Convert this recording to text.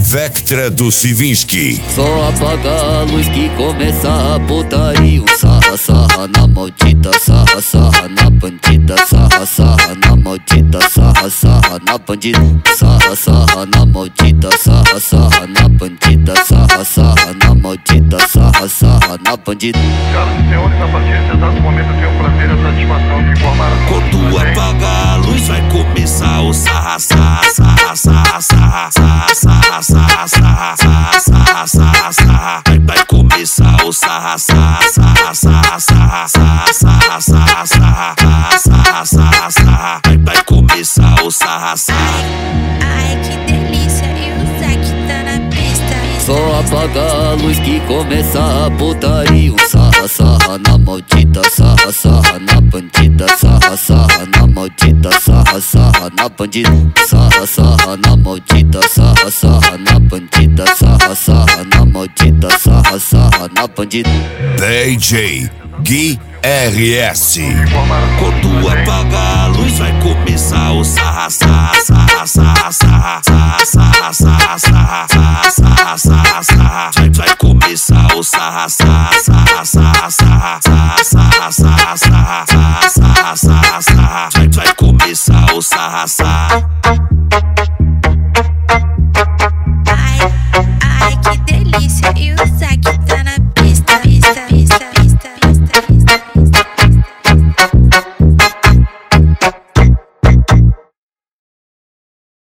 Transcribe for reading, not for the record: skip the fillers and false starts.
Vectra do Sivinsky. Só apaga a luz que começa a putaria. Sarra, sarra na maldita, sarra, sarra na bandida. Sarra, sarra na maldita, sarra, sarra na bandida. Sarra, sarra na maldita, sarra, sarra na bandida. Sarra, sarra na maldita, sarra, sarra na bandida. Senhoras e senhores, a partir desse exato momento eu tenho o prazer e a satisfação de informar a quando apagar a luz vai começar o sarra, sarra, sarra, sarra, sarra, sarra, sarra, sarra, sarra, sarra, sarra, sarra. Vai começar o sarra, sarra, sarra, sarra, sarra, sarra, sarra, sarra, sarra, sarra, sarra, sarra. Vai começar o sarra, sarra. Ai, que delícia, e o Zack tá na pista. Só apaga a luz que começa a putaria. Sarra, sarra na maldita, sarra, sarra na bandida. Sarra, sarra na maldita, sarra, sarra na bandida. Sarra, sarra na maldita, sarra, sarra na bandida. Sarra, sarra na maldita, sarra, sarra na bandida. DJ Gui RS. Quando apagar a luz vai começar o sarra, sarra, sarra, sarra, sarra, sarra, sarra, sarra, sarra, sarra, sarra. Vai começar o sarra, sarra, sarra, sarra, sarra, sarra, sarra, sarra, sarra, sarra, sarra. Vai começar o sarra, sarra.